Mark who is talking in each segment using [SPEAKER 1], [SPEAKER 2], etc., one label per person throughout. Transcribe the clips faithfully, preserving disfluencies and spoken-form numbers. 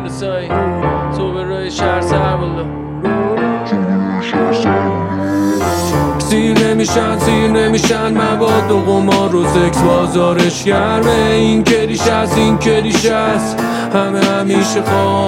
[SPEAKER 1] سایی تو به روی شهر سر بالا سیر نمیشن سیر نمیشن مواد و قمار و سکس بازارش گرمه. این کلیش هست این کلیش هست همه همیشه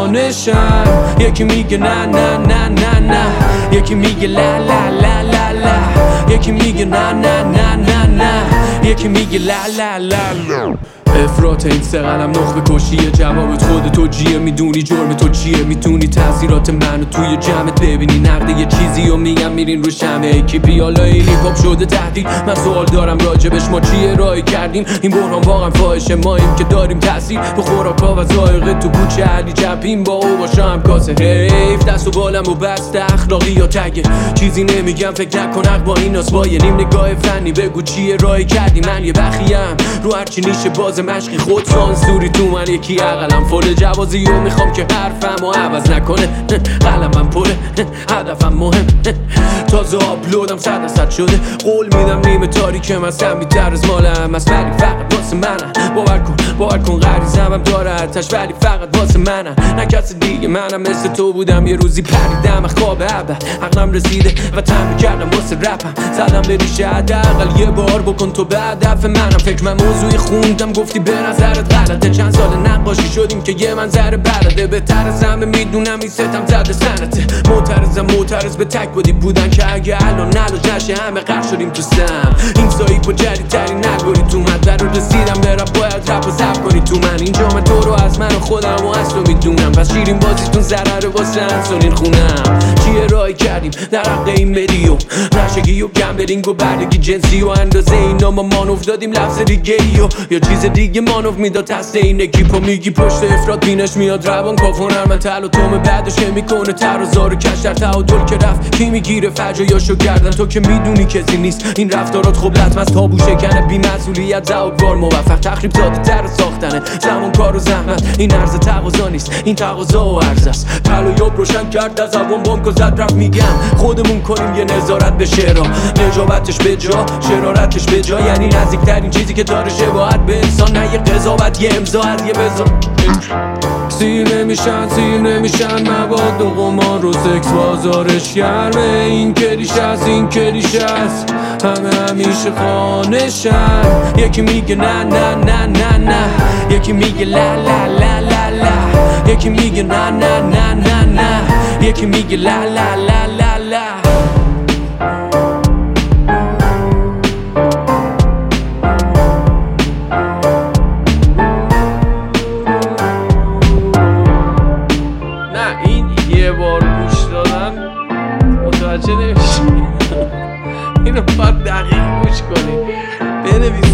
[SPEAKER 1] خانشن. یکی میگه نه نه نه نه نه یکی میگه لا لا لا لا لا یکی میگه نه نه نه نه نه یکی میگه لا لا لا لا. افراط این سه قلم نخبه کشیه جوابت خود تو جیه. میدونی جرم تو چیه میتونی تاثیرات منو توی جمعت ببینی. نقده یه چیزی و میگم میرین رو شمه یکی پیالا این هیپاپ شده تهدید. من سوال دارم راجبش ما چیه رای کردیم. این بحران واقعا فاحشه ماییم که داریم تاثیر به خوراکا و ذائقه تو کوچه علی چپیم با او باشا هم کاسه حیف. دست و بالم و بست اخلاقی یا تگه چیزی نمیگم فکر نکن با این ناس با یه نیم نگاه فنی بگو چیه رای کردی. من یه بخیم رو هرچی نیشه باز مشقی خود سانسوری تو من یکی عقلم فل جوازی و میخوام که حرفم و عوض نکنه. قلمم پره هدفم مهم تازه آپلودم صد صد شده. قول میدم نیمه تاریکه من بیتر از مالم از ولی فقط واسه منم. باور کن باور کن غریزم هم داره ارتش ولی فقط واسه منم نه کس دیگه. منم مثل تو بودم یه روزی پریدم خواب ابد عقلم رسیده و تمرین کردم واسه رپم. زدم به ریشه حداقل یه بار بکن تو به هدف منم. فکر من موضوعی خوندم گفتی به نظرت غلطه. چند سال نقاشی شدیم که یه منظر بلده. بهتر از همه میدونم این ستم زده سنته. معترضم معترض به تک بودی بودن که اگه الان نلوش نشه همه غرق شدیم تو سم. این سایی با جدیدترین نگوری تو من در رو رسیدم به رپ باید رپ و زب کنی تو من. این جام تو رو از من و خودم و از تو میدونم. پس شیرین بازیتون ضرره واسه انسولین خونم. چیه رای کردیم در حق این مدیو نشگی و گمبلینگ و بردگی جنسی و اندازه اینا ما مانوف دادیم لفظ دیگه ای و یا چیز دیگه مانوف میداد تست این اکیپو میگی پشت افراد بینش میاد روان کافون هر من تل و تومه بعدش که میکنه تر و زار و کش در تعادل که رفت کی میگیره فجایاشو گردن. تو که میدونی کسی نیست این رفتارات خب لطم از تابو شکنه بی مسئولیت زهوار موفق تخریب زاده تر ساختنه. زمان کار و زحمت این عرض تقاضا نیست این تقاضا و عرض است. پل و یاب روشن کرد از زبان بانک و زد رفت میگم خودمون کنیم یه نظارت به شعرها. نجابتش به جا شرارتش به جا یعنی نزدیکترین چیزی که داره شباهت به انسان. نه یه قضاوت یه امضا از یه بزا. سیر نمیشن سیر نمیشن مواد و قمار و سکس بازارش گرمه. این کلیش هست این کلیش هست همه همیشه خانشن. یکی میگه نه نه نه نه نه یکی میگه لا لا لا لا لا یکی میگه نه نه نه نه نه یکی میگه لا لا لا لا لا. یه بار گوش دادن متوجه نمیشی. اینو باید دقیق گوش کنی بنویسی.